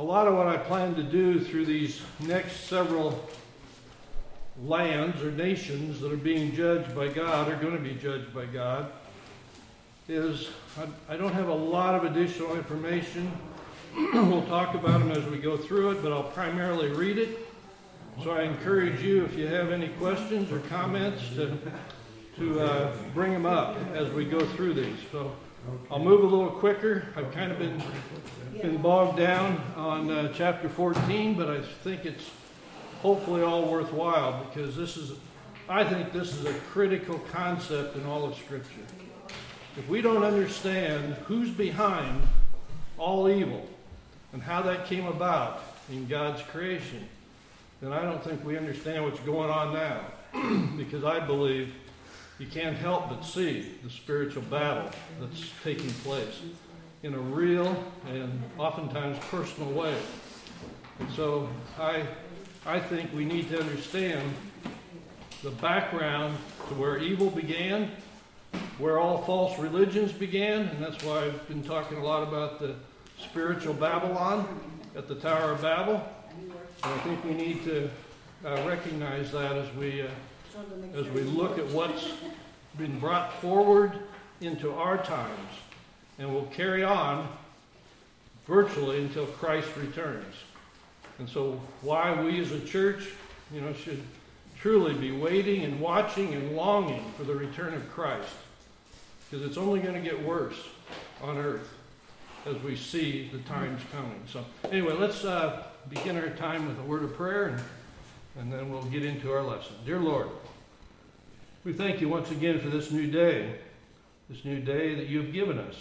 a lot of what I plan to do through these next several lands or nations that are being judged by God, are going to be judged by God, is I don't have a lot of additional information. We'll talk about them as we go through it, but I'll primarily read it. So I encourage you, if you have any questions or comments, to bring them up as we go through these. So I'll move a little quicker. I've kind of been bogged down on chapter 14, but I think it's hopefully all worthwhile, because I think this is a critical concept in all of Scripture. If we don't understand who's behind all evil and how that came about in God's creation, then I don't think we understand what's going on now. Because I believe you can't help but see the spiritual battle that's taking place in a real and oftentimes personal way. And so I think we need to understand the background to where evil began, where all false religions began, and that's why I've been talking a lot about the spiritual Babylon at the Tower of Babel. And I think we need to recognize that as we look at what's been brought forward into our times, and will carry on virtually until Christ returns. And so why we as a church, should truly be waiting and watching and longing for the return of Christ. Because it's only going to get worse on earth as we see the times coming. So anyway, let's begin our time with a word of prayer, and then we'll get into our lesson. Dear Lord, we thank you once again for this new day that you've given us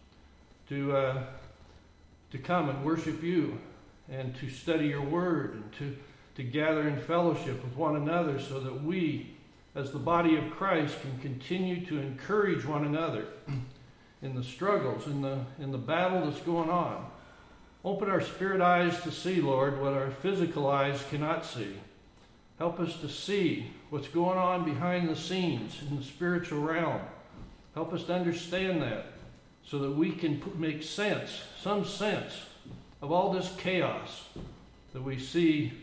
to come and worship you, and to study your word, and to gather in fellowship with one another, so that we, as the body of Christ, can continue to encourage one another in the struggles, in the battle that's going on. Open our spirit eyes to see, Lord, what our physical eyes cannot see. Help us to see what's going on behind the scenes in the spiritual realm. Help us to understand that, so that we can make some sense of all this chaos that we see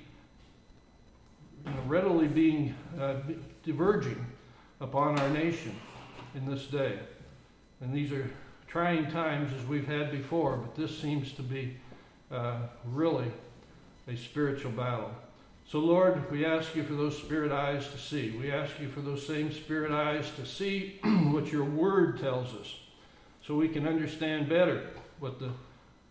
readily being diverging upon our nation in this day. And these are trying times as we've had before, but this seems to be really a spiritual battle. So Lord, we ask you for those spirit eyes to see. We ask you for those same spirit eyes to see what your word tells us, so we can understand better what the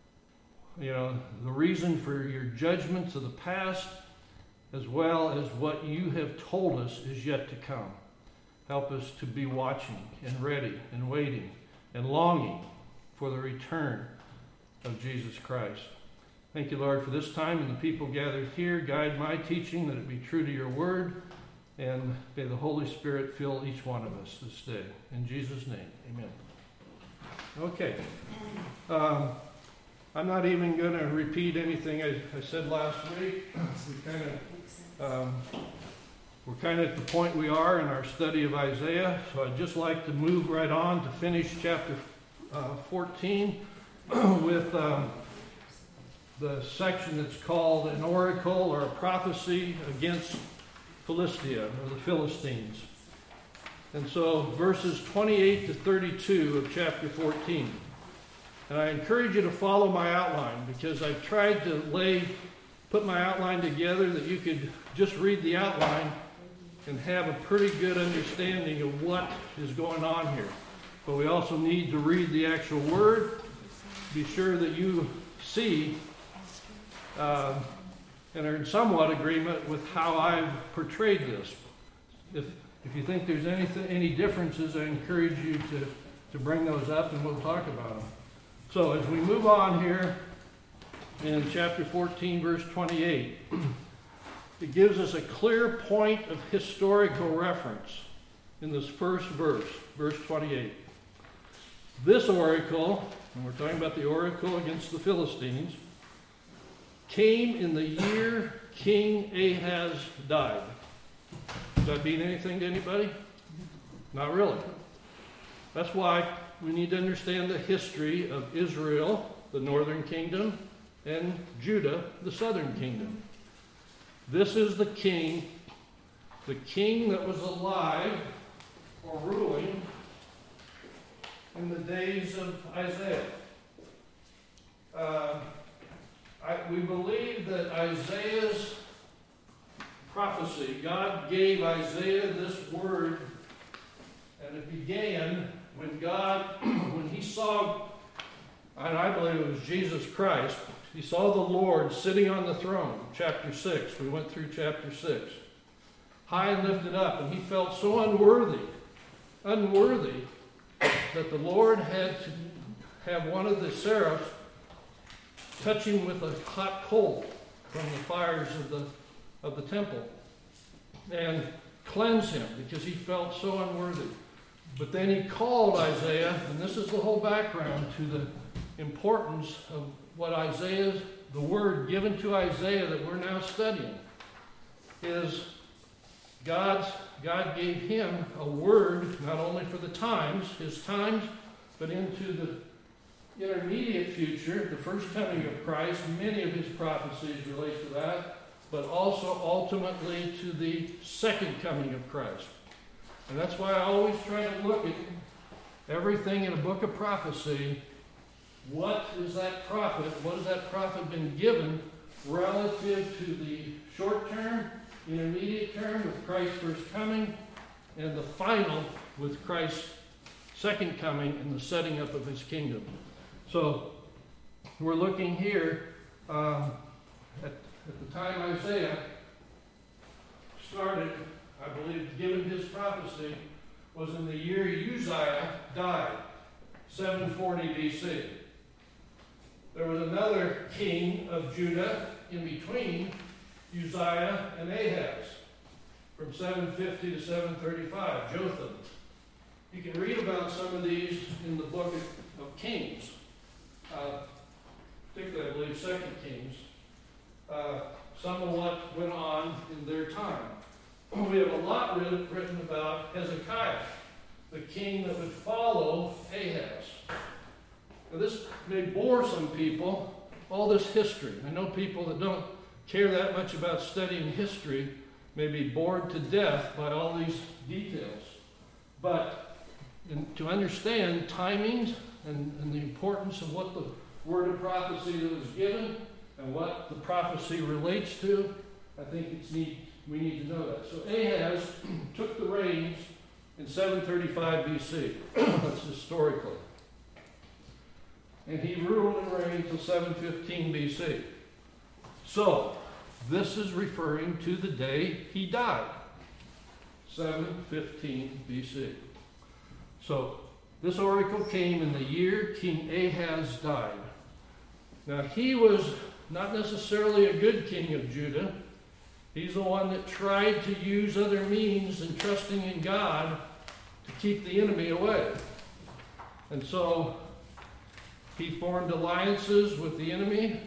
reason for your judgments of the past, as well as what you have told us is yet to come. Help us to be watching and ready and waiting and longing for the return of Jesus Christ. Thank you, Lord, for this time and the people gathered here. Guide my teaching, that it be true to your word, and may the Holy Spirit fill each one of us this day. In Jesus' name, amen. Okay. I'm not even going to repeat anything I said last week. We're kind of at the point we are in our study of Isaiah, so I'd just like to move right on to finish chapter 14 with the section that's called an oracle or a prophecy against Philistia, or the Philistines. And so verses 28 to 32 of chapter 14. And I encourage you to follow my outline, because I've tried to put my outline together that you could just read the outline and have a pretty good understanding of what is going on here. But we also need to read the actual word, be sure that you see and are in somewhat agreement with how I've portrayed this. If you think there's any differences, I encourage you to bring those up, and we'll talk about them. So as we move on here in chapter 14, verse 28, it gives us a clear point of historical reference in this first verse, verse 28. This oracle, and we're talking about the oracle against the Philistines, came in the year King Ahaz died. Does that mean anything to anybody? Not really. That's why we need to understand the history of Israel, the northern kingdom, and Judah, the southern kingdom. This is the king that was alive or ruling in the days of Isaiah. We believe that Isaiah's prophecy, God gave Isaiah this word, and it began when he saw, and I believe it was Jesus Christ, he saw the Lord sitting on the throne, chapter 6. We went through chapter 6. High and lifted up, and he felt so unworthy, that the Lord had to have one of the seraphs touch him with a hot coal from the fires of the temple and cleanse him because he felt so unworthy. But then he called Isaiah, and this is the whole background to the importance of what the word given to Isaiah that we're now studying, is God gave him a word not only for his times, but into the intermediate future, the first coming of Christ. Many of his prophecies relate to that, but also ultimately to the second coming of Christ. And that's why I always try to look at everything in a book of prophecy. What has that prophet been given relative to the short term, intermediate term with Christ's first coming, and the final with Christ's second coming and the setting up of his kingdom. So we're looking here at the time Isaiah started, I believe, given his prophecy, was in the year Uzziah died, 740 BC. There was another king of Judah in between Uzziah and Ahaz, from 750 to 735, Jotham. You can read about some of these in the book of Kings, particularly, I believe, 2 Kings, some of what went on in their time. We have a lot written about Hezekiah, the king that would follow Ahaz. Now, this may bore some people, all this history. I know people that don't care that much about studying history may be bored to death by all these details. But to understand timings and the importance of what the word of prophecy that was given and what the prophecy relates to, I think we need to know that. So Ahaz took the reins in 735 BC. That's historically. And he ruled and reigned until 715 BC. So, this is referring to the day he died, 715 BC. So, this oracle came in the year King Ahaz died. Now, he was not necessarily a good king of Judah. He's the one that tried to use other means and trusting in God to keep the enemy away. And so, he formed alliances with the enemy,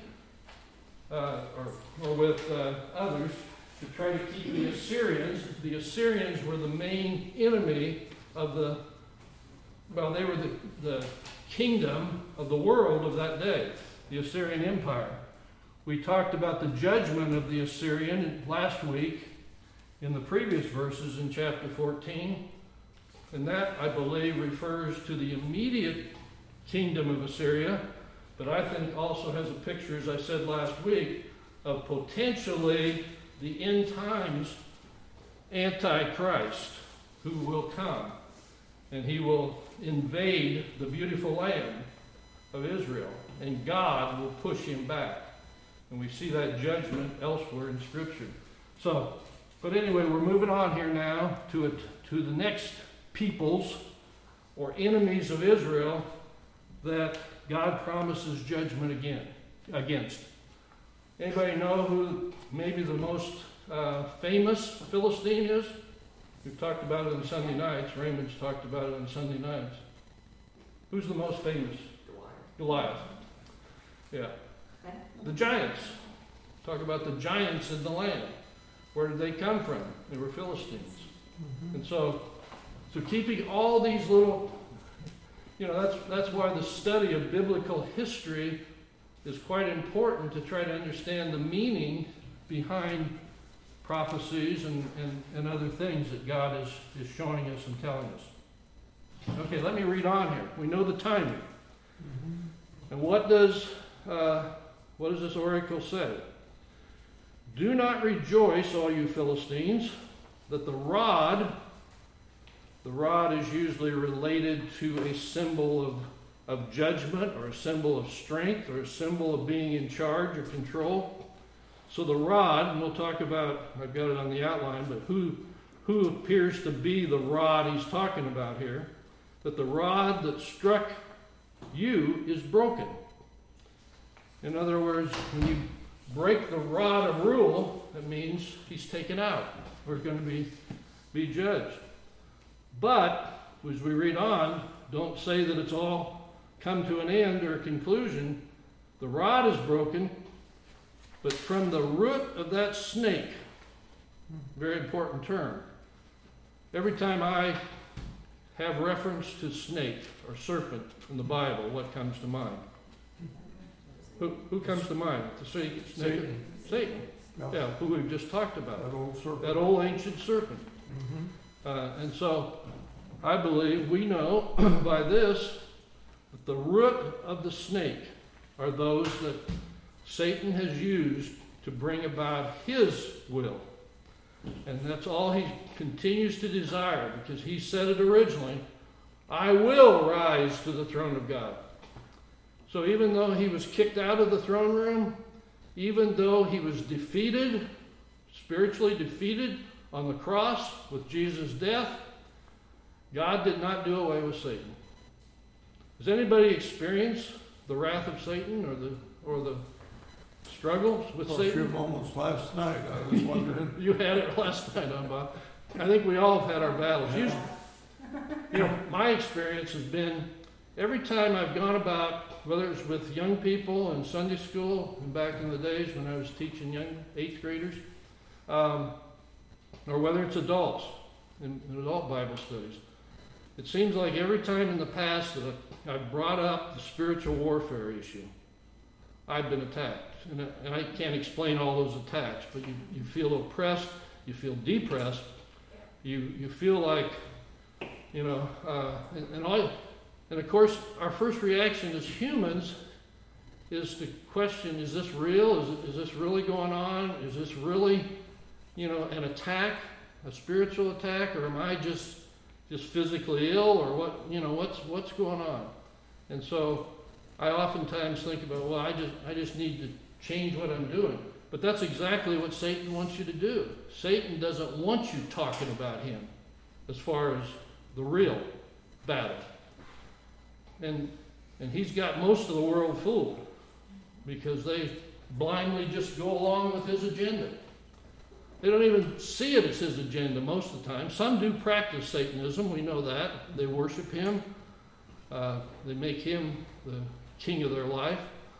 or with others, to try to keep the Assyrians. The Assyrians were the main enemy of they were the kingdom of the world of that day, the Assyrian Empire. We talked about the judgment of the Assyrian last week in the previous verses in chapter 14, and that, I believe, refers to the immediate kingdom of Assyria, but I think also has a picture, as I said last week, of potentially the end times Antichrist who will come, and he will invade the beautiful land of Israel, and God will push him back. And we see that judgment elsewhere in Scripture. So, but anyway, we're moving on here now to the next peoples or enemies of Israel that God promises judgment against. Anybody know who maybe the most famous Philistine is? We've talked about it on Sunday nights. Raymond's talked about it on Sunday nights. Who's the most famous? Goliath. Yeah. The giants. Talk about the giants in the land. Where did they come from? They were Philistines. Mm-hmm. And so keeping all these little, that's why the study of biblical history is quite important to try to understand the meaning behind prophecies and other things that God is showing us and telling us. Okay, let me read on here. We know the timing. And what does this oracle say? Do not rejoice, all you Philistines, that the rod is usually related to a symbol of judgment, or a symbol of strength, or a symbol of being in charge or control. So the rod, and we'll talk about, I've got it on the outline, but who appears to be the rod he's talking about here, that the rod that struck you is broken. In other words, when you break the rod of rule, that means he's taken out, or going to be judged. But, as we read on, don't say that it's all come to an end or a conclusion. The rod is broken, but from the root of that snake, very important term. Every time I have reference to snake or serpent in the Bible, what comes to mind? Who comes to mind? The snake? Satan. Yeah, who we've just talked about. That old serpent. That old ancient serpent. And so I believe we know by this that the root of the snake are those that Satan has used to bring about his will. And that's all he continues to desire, because he said it originally, I will rise to the throne of God. So even though he was kicked out of the throne room, even though he was defeated, spiritually defeated on the cross with Jesus' death, God did not do away with Satan. Has anybody experienced the wrath of Satan or the struggles with Satan? A few moments last night, I was wondering. You had it last night, huh, Bob? I think we all have had our battles. My experience has been every time I've gone about, whether it's with young people in Sunday school, and back in the days when I was teaching young 8th graders, or whether it's adults in adult Bible studies, it seems like every time in the past that I've brought up the spiritual warfare issue, I've been attacked. And I can't explain all those attacks, but you feel oppressed, you feel depressed, you feel like, and of course, our first reaction as humans is to question, is this real? Is this really going on? Is this really, an attack, a spiritual attack, or am I just physically ill, or what's going on? And so I oftentimes think about, well, I just need to change what I'm doing. But that's exactly what Satan wants you to do. Satan doesn't want you talking about him as far as the real battle. And he's got most of the world fooled because they blindly just go along with his agenda. They don't even see it as his agenda most of the time. Some do practice Satanism, we know that. They worship him. They make him the king of their life.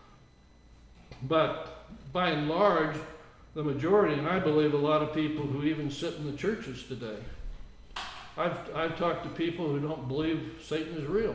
But by and large, the majority, and I believe a lot of people who even sit in the churches today, I've talked to people who don't believe Satan is real.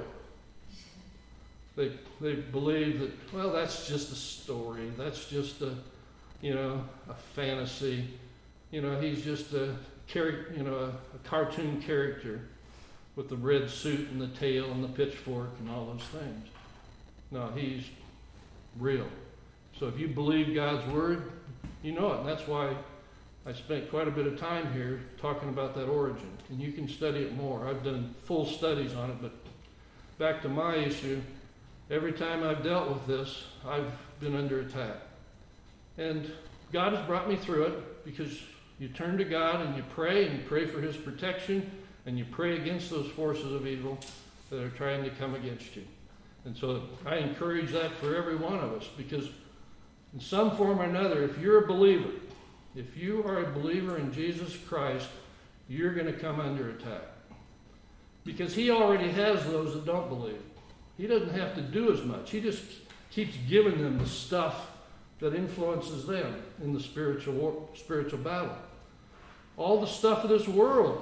They believe that, well, that's just a story. That's just a fantasy. He's just a cartoon character with the red suit and the tail and the pitchfork and all those things. No, he's real. So if you believe God's word, you know it. And that's why I spent quite a bit of time here talking about that origin. And you can study it more. I've done full studies on it. But back to my issue, every time I've dealt with this, I've been under attack. And God has brought me through it because you turn to God and you pray for his protection, and you pray against those forces of evil that are trying to come against you. And so I encourage that for every one of us, because in some form or another, if you're a believer, if you are a believer in Jesus Christ, you're going to come under attack. Because he already has those that don't believe. He doesn't have to do as much. He just keeps giving them the stuff that influences them in the spiritual battle. All the stuff of this world,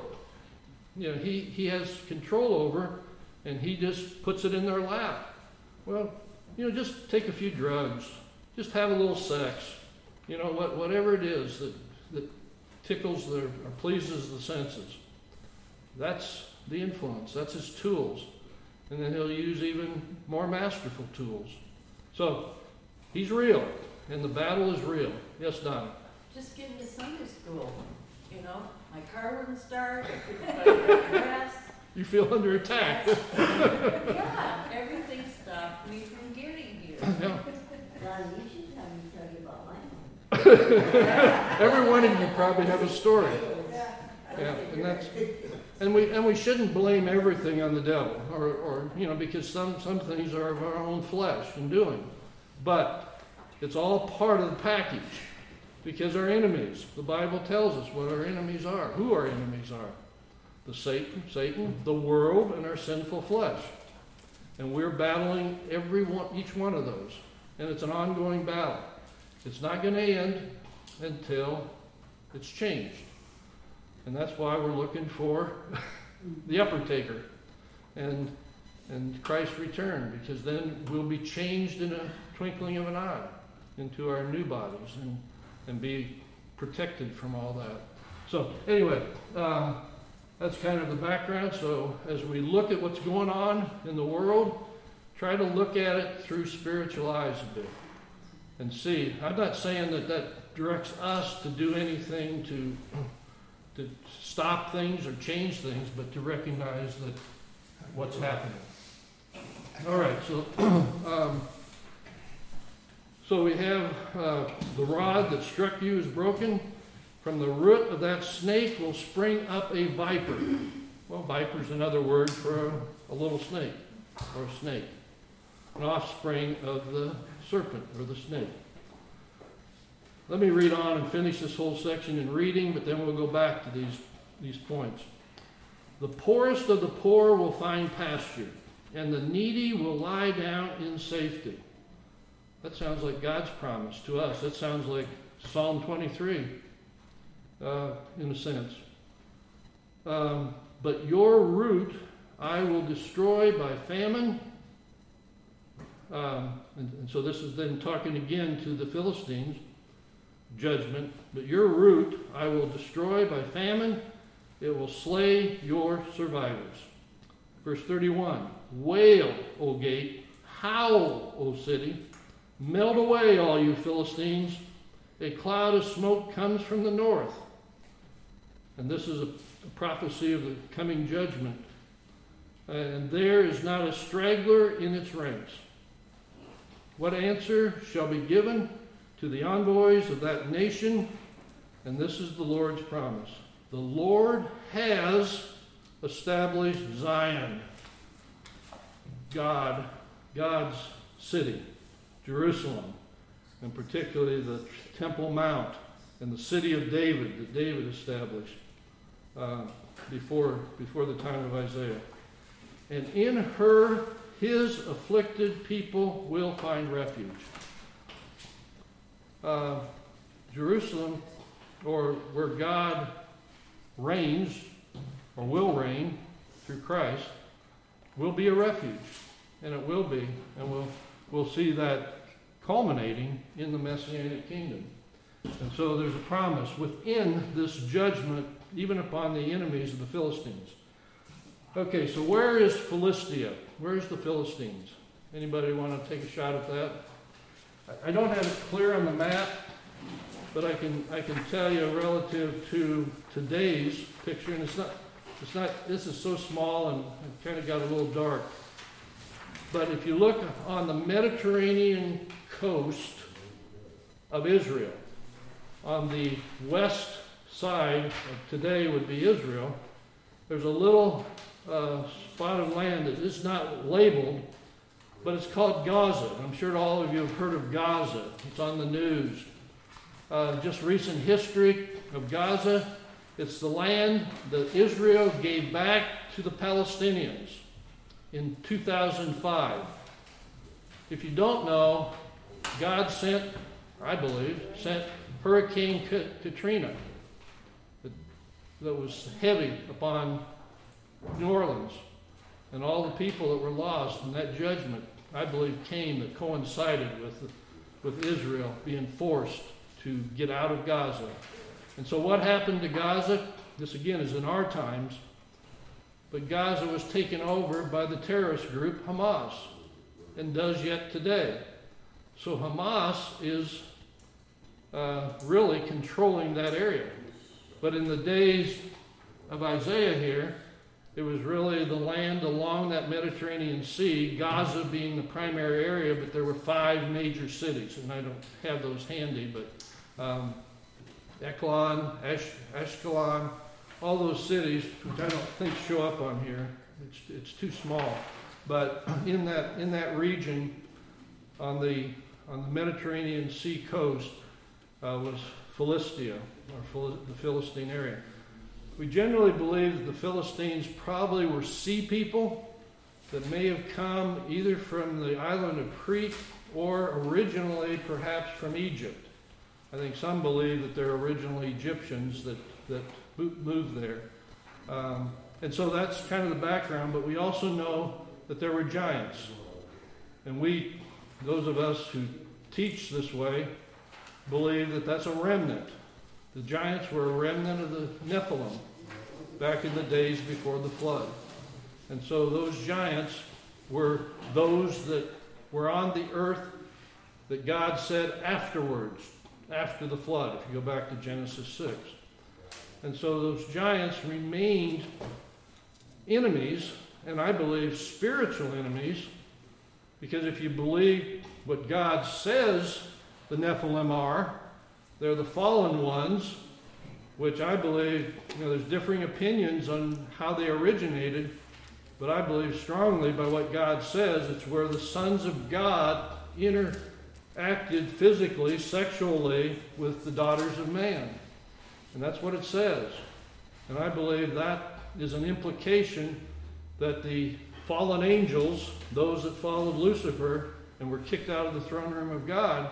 he has control over, and he just puts it in their lap. Well, just take a few drugs, just have a little sex, whatever it is that tickles or pleases the senses. That's the influence. That's his tools. And then he'll use even more masterful tools. So he's real, and the battle is real. Yes, Donna? Just getting to Sunday school, my car wouldn't start, I couldn't get dressed. You feel under attack. Yeah, everything stopped me from getting here. Yeah. Well, you should have me tell you about mine. Every one of you probably have a story. Yeah, and we shouldn't blame everything on the devil, or because some things are of our own flesh and doing, but it's all part of the package. Because our enemies, the Bible tells us what our enemies are, who our enemies are. The Satan, the world, and our sinful flesh. And we're battling each one of those. And it's an ongoing battle. It's not going to end until it's changed. And that's why we're looking for the upper taker and Christ's return, because then we'll be changed in a twinkling of an eye into our new bodies and be protected from all that. So anyway, that's kind of the background. So as we look at what's going on in the world, try to look at it through spiritual eyes a bit and see. I'm not saying that directs us to do anything to stop things or change things, but to recognize that what's happening. All right, so we have the rod that struck you is broken. From the root of that snake will spring up a viper. Well, viper is another word for a little snake, or a snake. An offspring of the serpent, or the snake. Let me read on and finish this whole section in reading, but then we'll go back to these points. The poorest of the poor will find pasture, and the needy will lie down in safety. That sounds like God's promise to us. That sounds like Psalm 23, in a sense. But your root I will destroy by famine. And so this is then talking again to the Philistines, judgment. But your root I will destroy by famine. It will slay your survivors. Verse 31, wail, O gate, howl, O city. Melt away, all you Philistines. A cloud of smoke comes from the north. And this is a prophecy of the coming judgment. And there is not a straggler in its ranks. What answer shall be given to the envoys of that nation? And this is the Lord's promise. The Lord has established Zion, God's city, Jerusalem, and particularly the Temple Mount and the city of David that David established before the time of Isaiah. And in her his afflicted people will find refuge. Jerusalem, or where God reigns, or will reign through Christ, will be a refuge. And it will be. And we'll see that culminating in the Messianic kingdom. And so there's a promise within this judgment, even upon the enemies of the Philistines. Okay, so where is Philistia? Where's the Philistines? Anybody want to take a shot at that? I don't have it clear on the map, but I can tell you relative to today's picture, and it's not. This is so small and it kind of got a little dark. But if you look on the Mediterranean coast of Israel, on the west side of today would be Israel, there's a little spot of land that is not labeled, but it's called Gaza. I'm sure all of you have heard of Gaza. It's on the news. Just recent history of Gaza. It's the land that Israel gave back to the Palestinians in 2005. If you don't know, God sent Hurricane Katrina that was heavy upon New Orleans and all the people that were lost in that judgment I believe, came that coincided with Israel being forced to get out of Gaza. And so what happened to Gaza? This again is in our times. But Gaza was taken over by the terrorist group Hamas, and does yet today. So Hamas is really controlling that area. But in the days of Isaiah here, it was really the land along that Mediterranean Sea, Gaza being the primary area, but there were 5 major cities, and I don't have those handy, but Ekron, Ashkelon, all those cities, which I don't think show up on here. It's too small. But in that region, on the Mediterranean Sea coast, was Philistia, or the Philistine area. We generally believe that the Philistines probably were sea people that may have come either from the island of Crete or originally perhaps from Egypt. I think some believe that they're originally Egyptians that moved there. And so that's kind of the background, but we also know that there were giants. And those of us who teach this way, believe that that's a remnant. The giants were a remnant of the Nephilim back in the days before the flood. And so those giants were those that were on the earth that God said afterwards, after the flood, if you go back to Genesis 6. And so those giants remained enemies, and I believe spiritual enemies, because if you believe what God says the Nephilim are, they're the fallen ones, which I believe, there's differing opinions on how they originated, but I believe strongly by what God says, it's where the sons of God interacted physically, sexually with the daughters of man. And that's what it says. And I believe that is an implication that the fallen angels, those that followed Lucifer and were kicked out of the throne room of God,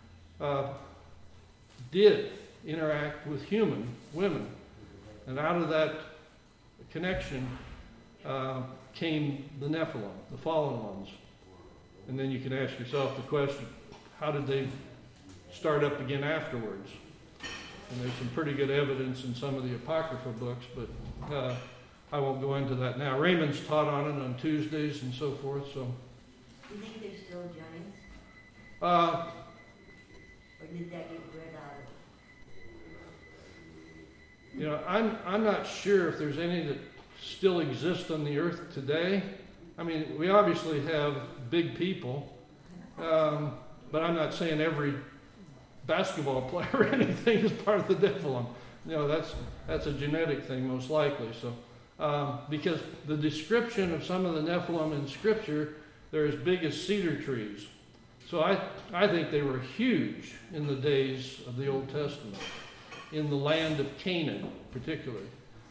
did interact with human women. And out of that connection came the Nephilim, the fallen ones. And then you can ask yourself the question, how did they start up again afterwards? And there's some pretty good evidence in some of the Apocrypha books, but I won't go into that now. Raymond's taught on it on Tuesdays and so forth. So, Do you think there's still giants? Or did that get rid out of it? I'm not sure if there's any that still exist on the earth today. I mean, we obviously have big people, but I'm not saying every basketball player or anything is part of the Nephilim. That's a genetic thing most likely. So, because the description of some of the Nephilim in Scripture, they're as big as cedar trees. So I think they were huge in the days of the Old Testament, in the land of Canaan particularly.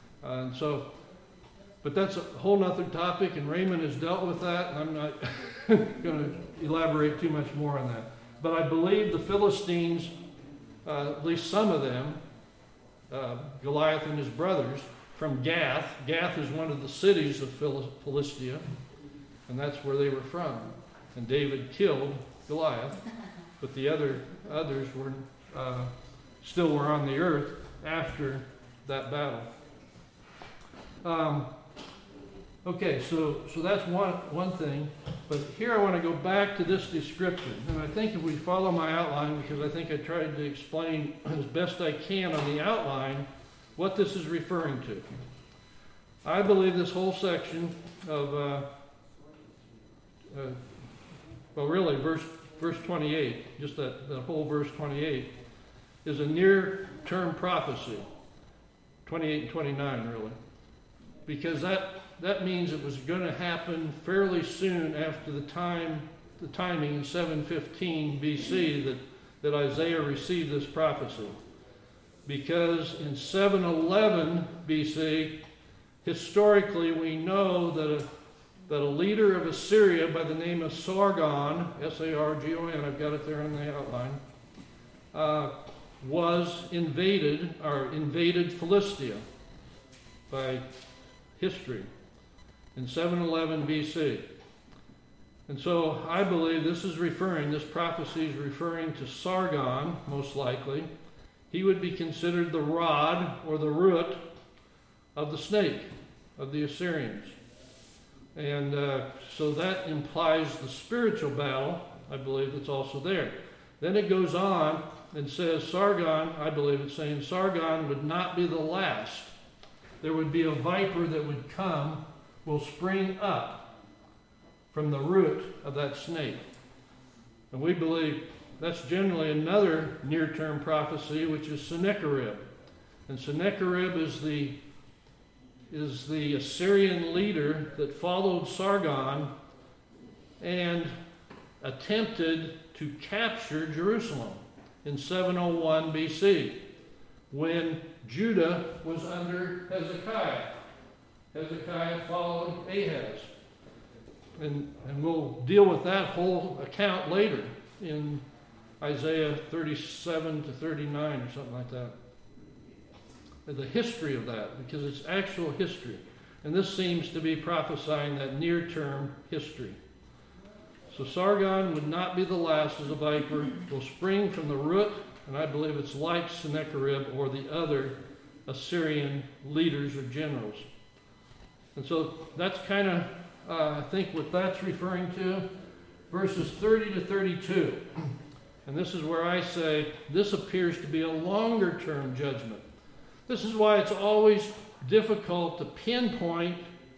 But that's a whole other topic, and Raymond has dealt with that, and I'm not going to elaborate too much more on that. But I believe the Philistines, at least some of them, Goliath and his brothers, from Gath. Gath is one of the cities of Philistia, and that's where they were from. And David killed Goliath, but the others were still were on the earth after that battle. Okay, so that's one thing, but here I want to go back to this description, and I think if we follow my outline, because I think I tried to explain as best I can on the outline what this is referring to. I believe this whole section of, really verse 28, just that whole verse 28, is a near-term prophecy, 28 and 29 really, because that means it was going to happen fairly soon after the timing in 715 BC that Isaiah received this prophecy. Because in 711 BC, historically we know that a leader of Assyria by the name of Sargon, S-A-R-G-O-N, I've got it there in the outline, invaded Philistia by history in 711 BC. And so I believe this prophecy is referring to Sargon, most likely. He would be considered the rod or the root of the snake of the Assyrians. And so that implies the spiritual battle, I believe, that's also there. Then it goes on and says Sargon, I believe it's saying Sargon would not be the last. There would be a viper that would come, will spring up from the root of that snake. And we believe that's generally another near-term prophecy, which is Sennacherib. And Sennacherib is the Assyrian leader that followed Sargon and attempted to capture Jerusalem in 701 BC when Judah was under Hezekiah. Hezekiah followed Ahaz. And we'll deal with that whole account later in Isaiah 37 to 39 or something like that. The history of that, because it's actual history. And this seems to be prophesying that near-term history. So Sargon would not be the last as a viper, will spring from the root, and I believe it's like Sennacherib or the other Assyrian leaders or generals. And so that's kind of, I think, what that's referring to. Verses 30 to 32. And this is where I say this appears to be a longer-term judgment. This is why it's always difficult to pinpoint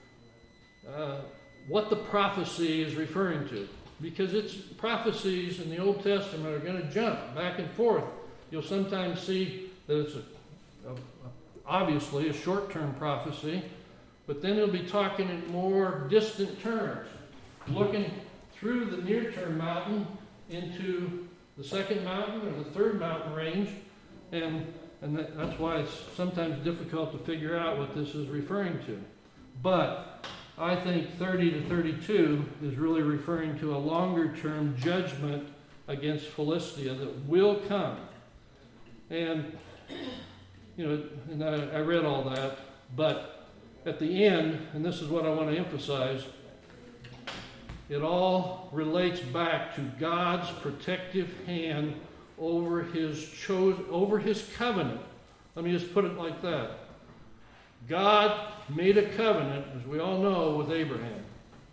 what the prophecy is referring to. Because its prophecies in the Old Testament are going to jump back and forth. You'll sometimes see that it's obviously a short-term prophecy, but then it'll be talking in more distant terms, looking through the near-term mountain into the second mountain or the third mountain range, and that's why it's sometimes difficult to figure out what this is referring to. But I think 30 to 32 is really referring to a longer-term judgment against Philistia that will come. And, and I read all that, but at the end, and this is what I want to emphasize, it all relates back to God's protective hand over his covenant. Let me just put it like that. God made a covenant, as we all know, with Abraham.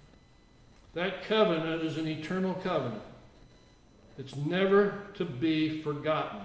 That covenant is an eternal covenant. It's never to be forgotten.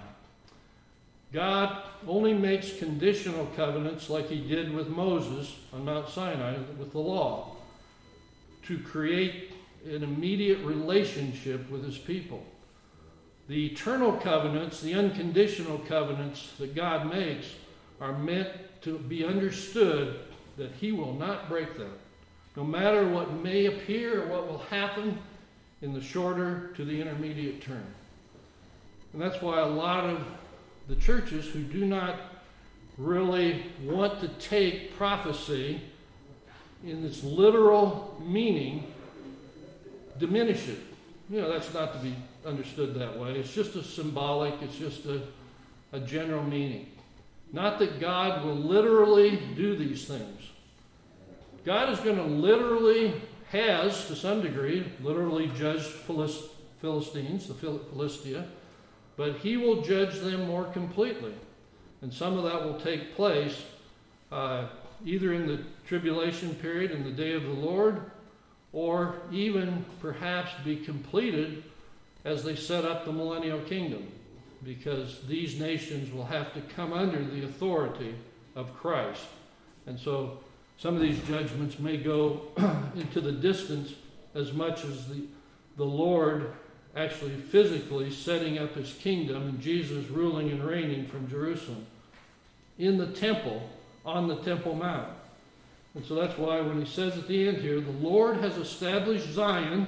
God only makes conditional covenants like he did with Moses on Mount Sinai with the law to create an immediate relationship with his people. The eternal covenants, the unconditional covenants that God makes are meant to be understood that he will not break them, no matter what may appear or what will happen in the shorter to the intermediate term. And that's why a lot of the churches who do not really want to take prophecy in its literal meaning diminish it. That's not to be understood that way. It's just a symbolic, it's just a general meaning. Not that God will literally do these things. God is going to has to some degree, literally judged Philistines, the Philistia, but he will judge them more completely. And some of that will take place either in the tribulation period, in the day of the Lord, or even perhaps be completed as they set up the millennial kingdom, because these nations will have to come under the authority of Christ. And so some of these judgments may go into the distance as much as the Lord actually physically setting up his kingdom and Jesus ruling and reigning from Jerusalem in the temple, on the Temple Mount. And so that's why when he says at the end here, the Lord has established Zion,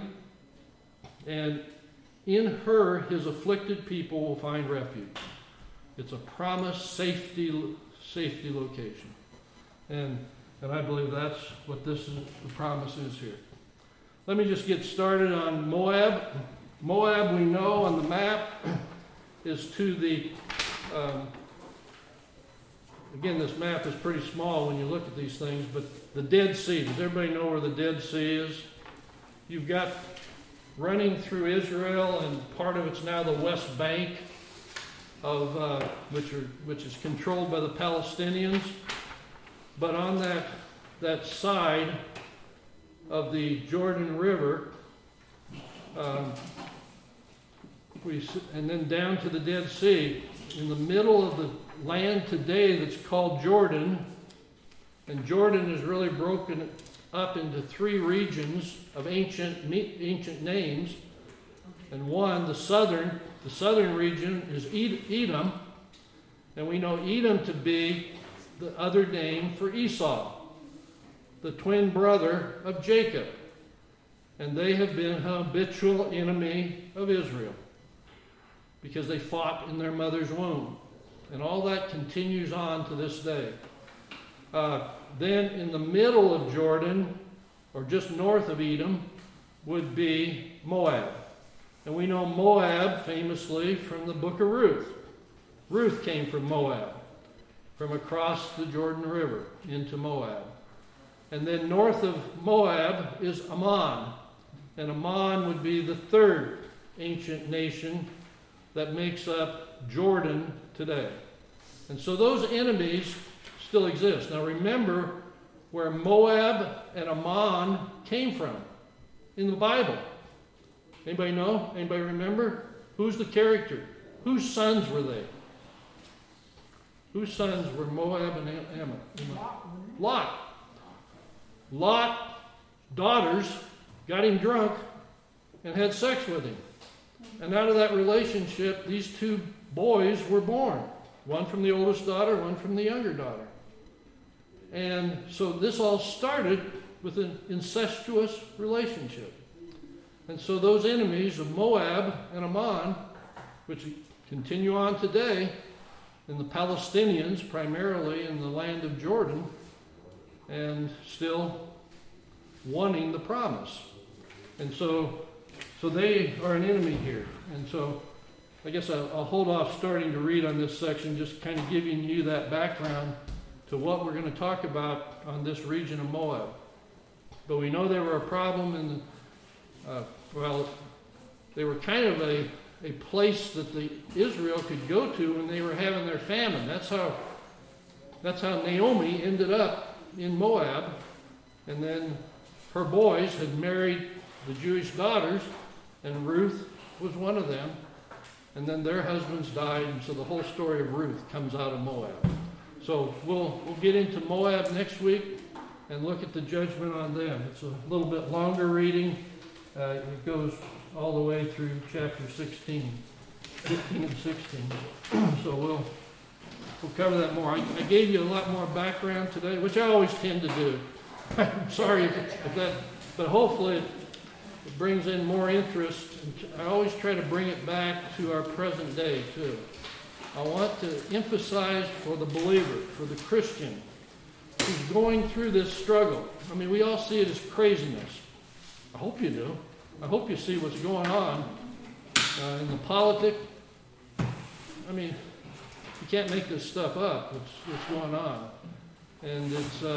and in her his afflicted people will find refuge. It's a promised safety location. And I believe that's what the promise is here. Let me just get started on Moab. Moab, we know on the map, is to the... Again, this map is pretty small when you look at these things, but the Dead Sea. Does everybody know where the Dead Sea is? You've got running through Israel, and part of it's now the West Bank, of which is controlled by the Palestinians. But on that side of the Jordan River, and then down to the Dead Sea, in the middle of the land today that's called Jordan, and Jordan is really broken up into three regions of ancient names, and one, the southern region is Edom, and we know Edom to be the other name for Esau, the twin brother of Jacob, and they have been an habitual enemy of Israel because they fought in their mother's womb, and all that continues on to this day. Then in the middle of Jordan, or just north of Edom, would be Moab. And we know Moab famously from the book of Ruth. Ruth came from Moab, from across the Jordan River into Moab. And then north of Moab is Ammon. And Ammon would be the third ancient nation that makes up Jordan today. And so those enemies still exist. Now remember where Moab and Ammon came from in the Bible. Anybody know? Anybody remember? Who's the character? Whose sons were they? Whose sons were Moab and Ammon? Lot. Lot's daughters got him drunk and had sex with him. And out of that relationship, these two boys were born. One from the oldest daughter, one from the younger daughter. And so this all started with an incestuous relationship. And so those enemies of Moab and Ammon, which continue on today, and the Palestinians primarily in the land of Jordan, and still wanting the promise. And so they are an enemy here. And so I guess I'll hold off starting to read on this section, just kind of giving you that background to what we're going to talk about on this region of Moab. But we know they were a problem in they were kind of a place that the Israel could go to when they were having their famine. That's how Naomi ended up in Moab, and then her boys had married the Jewish daughters, and Ruth was one of them, and then their husbands died, and so the whole story of Ruth comes out of Moab. So we'll get into Moab next week and look at the judgment on them. It's a little bit longer reading. It goes all the way through chapter 15 and 16. So we'll cover that more. I gave you a lot more background today, which I always tend to do. I'm sorry if that, but hopefully it brings in more interest. I always try to bring it back to our present day too. I want to emphasize for the believer, for the Christian, who's going through this struggle. I mean, we all see it as craziness. I hope you do. I hope you see what's going on in the politics. I mean, you can't make this stuff up. What's going on, and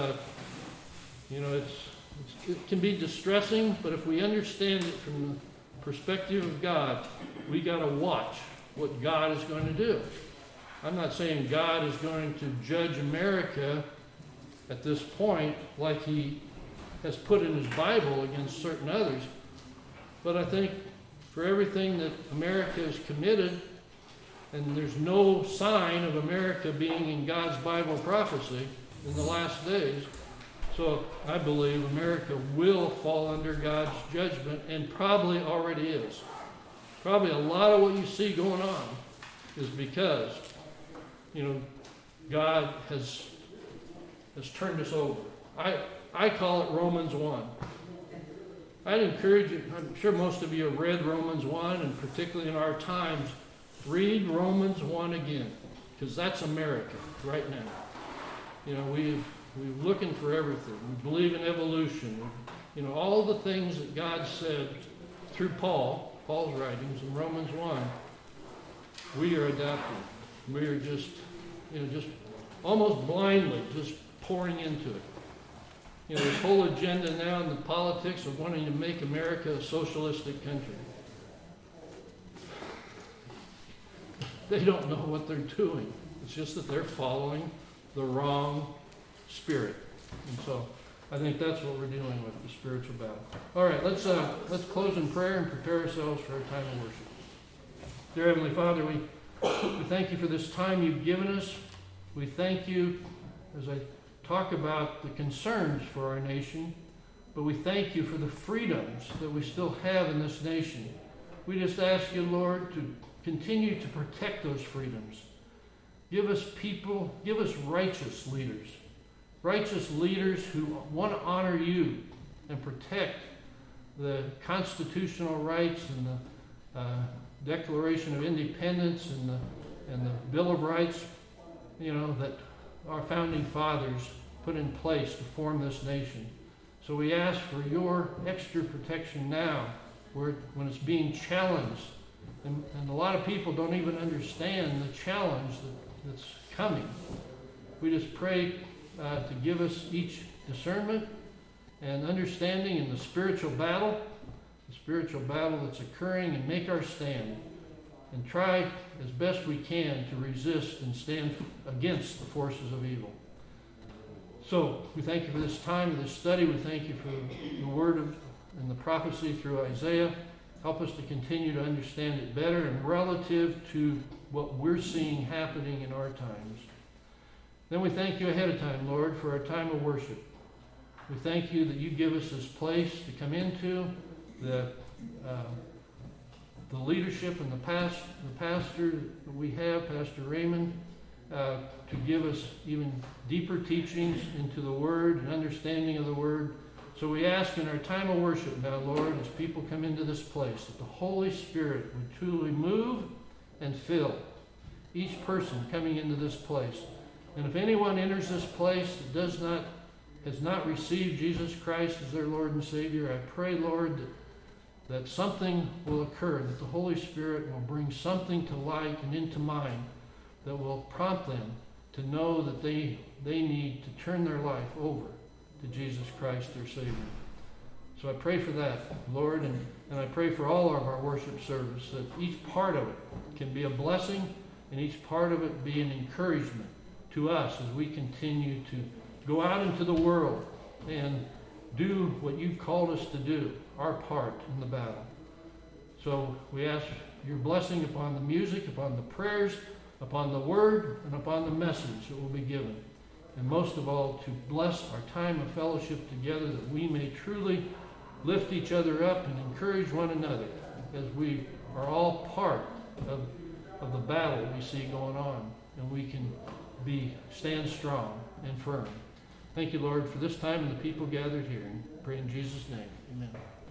it can be distressing. But if we understand it from the perspective of God, we got to watch what God is going to do. I'm not saying God is going to judge America at this point like He has put in His Bible against certain others. But I think for everything that America has committed, and there's no sign of America being in God's Bible prophecy in the last days, so I believe America will fall under God's judgment, and probably already is. Probably a lot of what you see going on is because, God has turned us over. I call it Romans 1. I'd encourage you, I'm sure most of you have read Romans 1, and particularly in our times, read Romans 1 again, because that's America right now. We're looking for everything. We believe in evolution. All the things that God said through Paul's writings in Romans 1, we are adapting. We are just almost blindly just pouring into it. this whole agenda now in the politics of wanting to make America a socialistic country. They don't know what they're doing. It's just that they're following the wrong spirit. And so I think that's what we're dealing with, the spiritual battle. All right, let's close in prayer and prepare ourselves for our time of worship. Dear Heavenly Father, we thank you for this time you've given us. We thank you as I talk about the concerns for our nation, but we thank you for the freedoms that we still have in this nation. We just ask you, Lord, to continue to protect those freedoms. Give us righteous leaders who want to honor you and protect the constitutional rights and the Declaration of Independence and the Bill of Rights, that our founding fathers put in place to form this nation. So we ask for your extra protection now when it's being challenged. And a lot of people don't even understand the challenge that's coming. We just pray to give us each discernment and understanding in the spiritual battle that's occurring, and make our stand and try as best we can to resist and stand against the forces of evil. So we thank you for this time of this study. We thank you for the word and the prophecy through Isaiah. Help us to continue to understand it better and relative to what we're seeing happening in our times. Then we thank you ahead of time, Lord, for our time of worship. We thank you that you give us this place to come into, the leadership and the pastor that we have, Pastor Raymond, to give us even deeper teachings into the Word and understanding of the Word. So we ask in our time of worship now, Lord, as people come into this place, that the Holy Spirit would truly move and fill each person coming into this place. And if anyone enters this place that has not received Jesus Christ as their Lord and Savior, I pray, Lord, that something will occur, that the Holy Spirit will bring something to light and into mind that will prompt them to know that they need to turn their life over to Jesus Christ, their Savior. So I pray for that, Lord, and I pray for all of our worship service, that each part of it can be a blessing and each part of it be an encouragement to us as we continue to go out into the world and do what you've called us to do, our part in the battle. So we ask your blessing upon the music, upon the prayers, upon the word, and upon the message that will be given. And most of all, to bless our time of fellowship together, that we may truly lift each other up and encourage one another as we are all part of the battle we see going on, and we can stand strong and firm. Thank you, Lord, for this time and the people gathered here. And pray in Jesus' name. Amen.